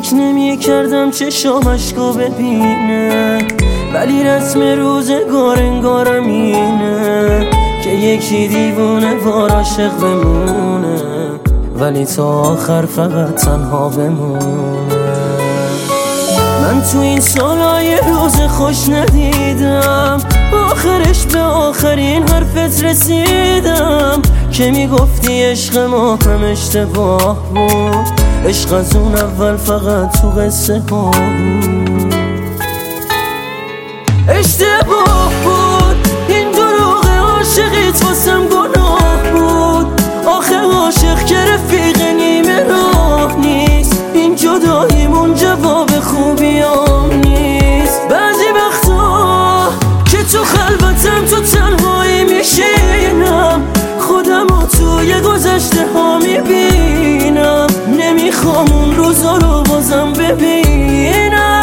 فکر نمی کردم چشامشکو ببینه، ولی رسم روزگار انگارم اینه که یکی دیوونه وار عاشق بمونه، ولی تا آخر فقط تنها بمونه. من تو این سالای روز خوش ندیدم، آخرش به آخرین حرفت رسیدم که میگفتی عشق ما هم اشتباه بود، عشق از اون اول فقط تو قصه ها بود. اشتباه بود این دروغ عاشقیت واسم گناه بود، آخه عاشق که رفیق نیمه راه نیست، این جداییمون جواب خوبیام نیست. بعضی وقتا که تو خلوتم تو تنهایی میشینم، خودمو توی گذشته ها میبینم، نمیخوام اون روزا رو بازم ببینم.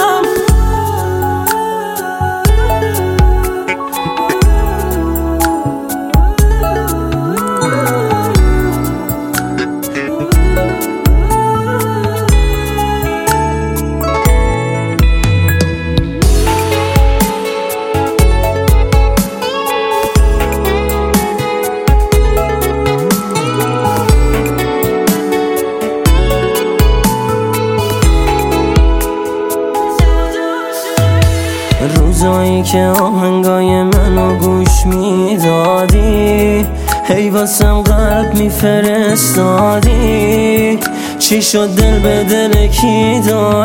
روزایی که آهنگای منو گوش میدادی، هی واسم قلب میفرستادی، چی شد دل به دل کی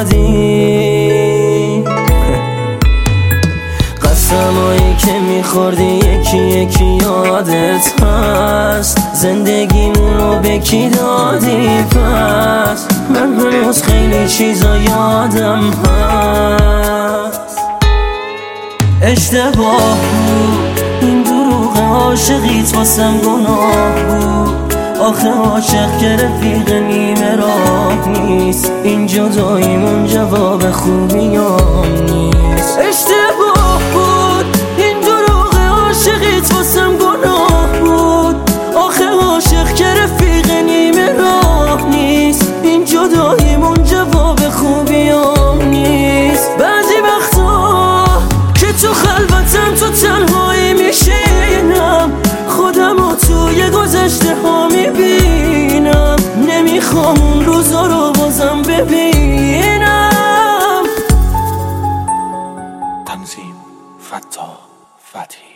دادی؟ قسمایی که میخوردی یکی یکی یادت هست، زندگیمونو به کی دادی پس؟ من هنوز خیلی چیزا یادم هست. اشتباه بود این دروغ عاشقیت واسم گناه بود، آخه عاشق که رفیق نیمه راه نیست، این جداییمون جواب خوبیام نیست. اشتباه بود این دروغ عاشقیت واسم گناه بود، آخه عاشق که رفیق نیمه راه نیست، این جداییمون جواب خوبیام نیست. بعضی وقتا که تو خلوتم تو تنهایی میشینم، خودمو توی گذشته ها میبینم، نمیخوام اون روزا رو بازم ببینم. تنظیم: فتاح فتحی.